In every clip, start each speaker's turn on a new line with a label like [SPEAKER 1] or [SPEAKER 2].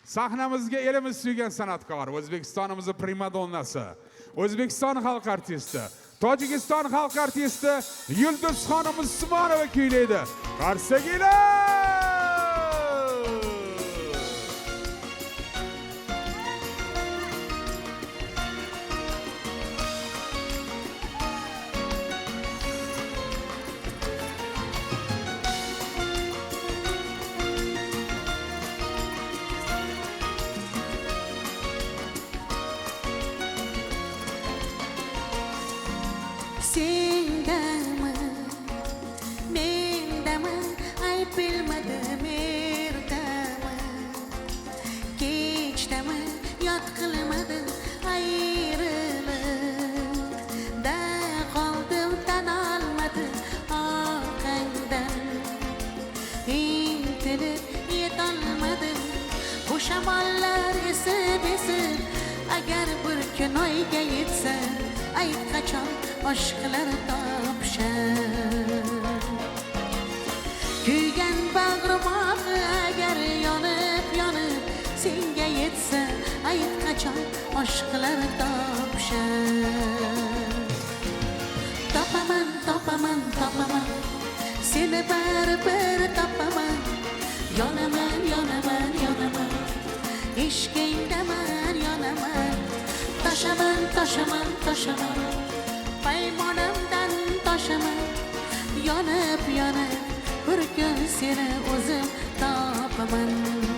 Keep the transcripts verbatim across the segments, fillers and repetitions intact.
[SPEAKER 1] Sahnamizga elimiz suygan san'atkor, O'zbekistonimizning primadonnasi, O'zbekiston xalq artisti, Tojikiston xalq artisti Yulduzxonim Usmonova kuylaydi. Qarsakinglar!
[SPEAKER 2] Sendami, mendami, ay bilmadim erdami, kechdami, yod qilmadim ayrilib, da qoldim tan olmadim orqangdan, intilib yetolmadim, bu shamollar esib esib, agar bir kun oyga yetsa, ay qachon aşklar topşar. Kuygan bag'rima agar yonib yonib senga yetsa, ayt qachon aşklar topşar. Topaman, topaman, topaman, seni baribir topaman. Yonaman, yonaman, yonaman, ishqingdaman, yonaman. Toshaman, toshaman, toshaman, paymonimdan toshaman. Yonib yonib bir kun seni o'zim topaman.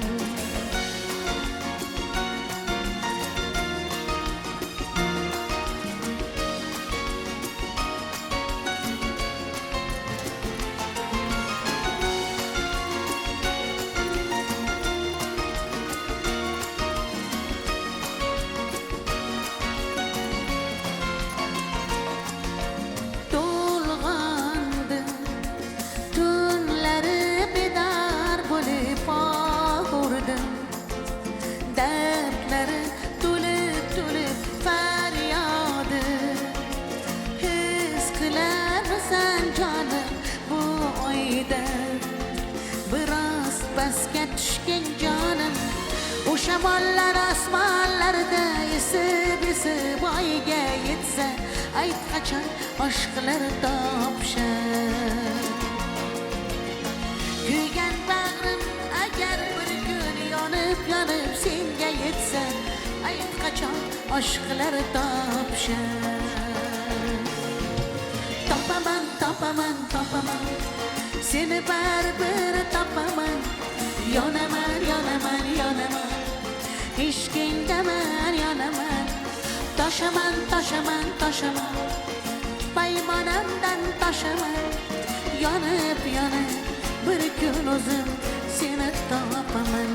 [SPEAKER 2] Dertleri tulip tulip feryadı, his kılar mısın canım bu oyda? Biraz basga tushgan canım, o shamollar osmonlarda esib esib oyga yetsa, ayt qachon aşklar topshar. Kuygan bag'rim agar bir kun yonib yonib senga yetsa, ayt qachon aşklar topshar. Topaman, topaman, topaman, seni baribir topaman. Yonaman, yonaman, yonaman, ishqingdaman, yonaman. Toshaman, toshaman, toshaman, paymonimdan toshaman. Yonib yonib bir kun o'zim seni topaman.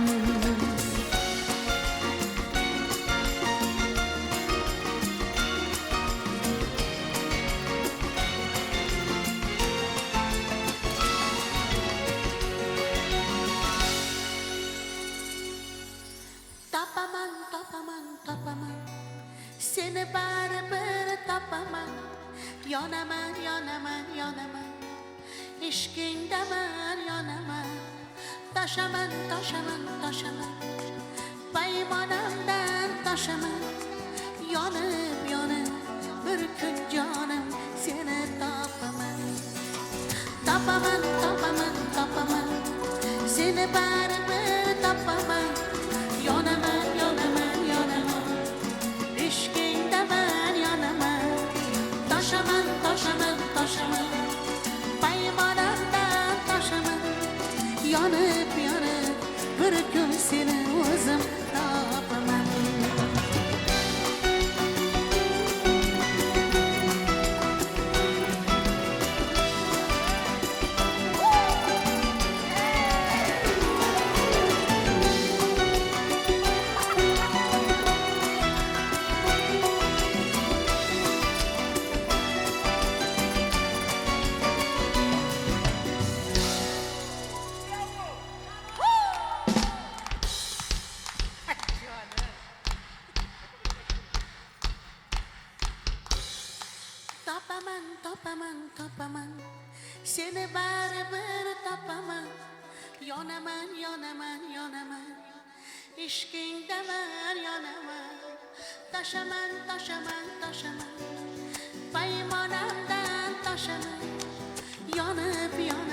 [SPEAKER 2] Topaman, topaman, topaman, seni baribir topaman. Yonaman, yonaman, yonaman, ishqingdaman, yonaman. Toshaman, toshaman, toshaman, paymonimdan toshaman. Yonib yonib bir kun jonim seni topaman. Topaman, topaman, topaman, seni baribir topaman. Yonaman, yonaman, yonaman, ishqingdaman, yonaman. Toshaman, toshaman, toshaman, paymonimdan toshaman. Yonib yonib bir kun seni o'zim topaman. Topaman, topaman, topaman, seni baribir topaman. Yonaman, yonaman, yonaman, ishqingda man yonaman, tashaman, tashaman, tashaman, paymonamdan tashaman, yonib yonib